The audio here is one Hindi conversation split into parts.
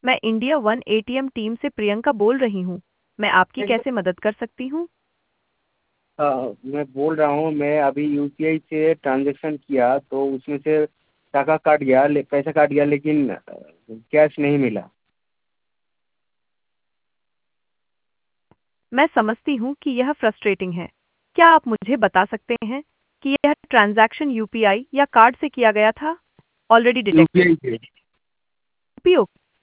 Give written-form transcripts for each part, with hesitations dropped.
मैं इंडिया वन एटीएम टीम से प्रियंका बोल रही हूँ। मैं आपकी कैसे मदद कर सकती हूँ? मैं बोल रहा हूँ, मैं अभी यूपीआई से ट्रांजैक्शन किया तो उसमें से टाका काट गया, पैसा काट गया, लेकिन कैश नहीं मिला। मैं समझती हूँ कि यह फ्रस्ट्रेटिंग है। क्या आप मुझे बता सकते हैं कि यह ट्रांजैक्शन यूपीआई या कार्ड से किया गया था? Already detected. यूपीआई से। यूपीओ।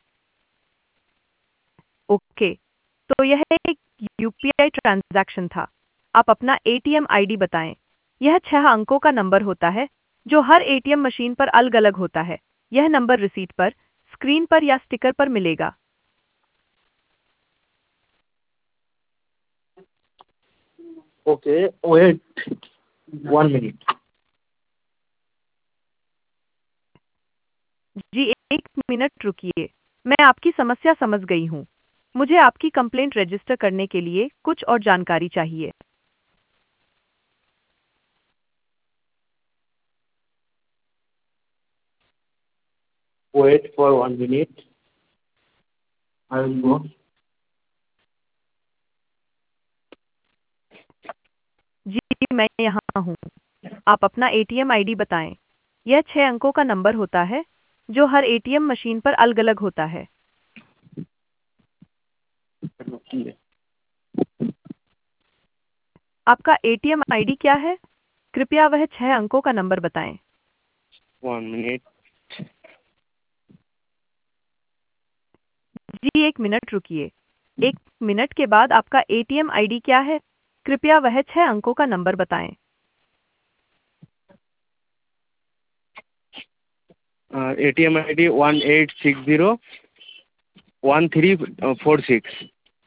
ओके, तो यह एक यूपीआई ट्रांजैक्शन था। आप अपना एटीएम आईडी बताएं। यह 6 अंकों का नंबर होता है जो हर एटीएम मशीन पर अलग-अलग होता है। यह नंबर रिसीट पर, स्क्रीन पर या स्टिकर पर मिलेगा। ओके, वेट 1 मिनट। जी, 1 मिनट रुकिए। मैं आपकी समस्या समझ गई हूँ। मुझे आपकी कंप्लेंट रजिस्टर करने के लिए कुछ और जानकारी चाहिए। वेट फॉर 1 मिनट, आई विल गो। जी, मैं यहाँ हूँ। आप अपना एटीएम आईडी बताएं। यह 6 अंकों का नंबर होता है जो हर एटीएम मशीन पर अलग-अलग होता है। आपका एटीएम आईडी क्या है? कृपया वह 6 अंकों का नंबर बताएं। 1 मिनट। जी, 1 मिनट रुकिए। 1 मिनट के बाद आपका एटीएम आईडी क्या है? कृपया वह 6 अंकों का नंबर बताएं। ATM I D 1860 1346।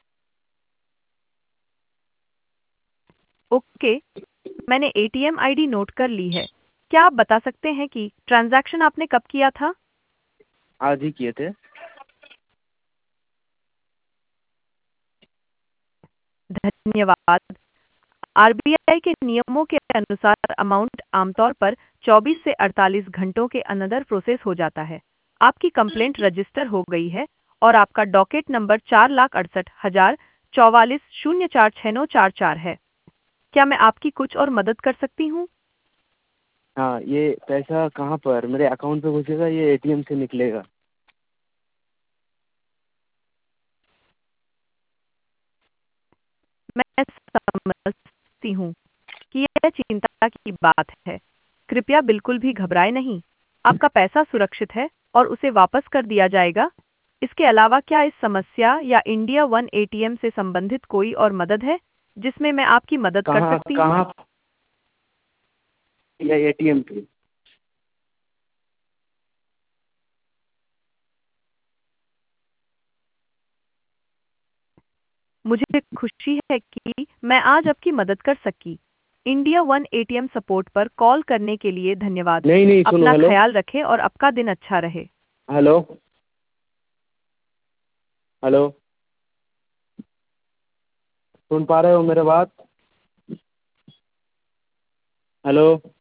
ओके, मैंने एटीएम आईडी नोट कर ली है। क्या आप बता सकते हैं कि ट्रांजैक्शन आपने कब किया था? आज ही किए थे। धन्यवाद। आरबीआई के नियमों के अनुसार अमाउंट आमतौर पर 24 से 48 घंटों के अंदर प्रोसेस हो जाता है। आपकी कंप्लेंट रजिस्टर हो गई है और आपका डॉकेट नंबर 4,68,044,046,944 है। क्या मैं आपकी कुछ और मदद कर सकती हूँ? हाँ, ये पैसा कहाँ पर मेरे अकाउंट पे घुसेगा, ये एटीएम से निकलेगा? मैं समझती हूँ कि यह चिंता की बात है। कृपया बिल्कुल भी घबराएं नहीं। आपका पैसा सुरक्षित है और उसे वापस कर दिया जाएगा। इसके अलावा क्या इस समस्या या इंडिया वन एटीएम से संबंधित कोई और मदद है जिसमें मैं आपकी मदद कर कहाँ सकती हूँ? कहाँ? या एटीएम पे? मुझे खुशी है कि मैं आज आपकी मदद कर सकी। इंडिया वन एटीएम सपोर्ट पर कॉल करने के लिए धन्यवाद। नहीं नहीं, सुनो। अपना हेलो। ख्याल रखें और आपका दिन अच्छा रहे। हेलो। हेलो। सुन पा रहे हो मेरे बात? हेलो।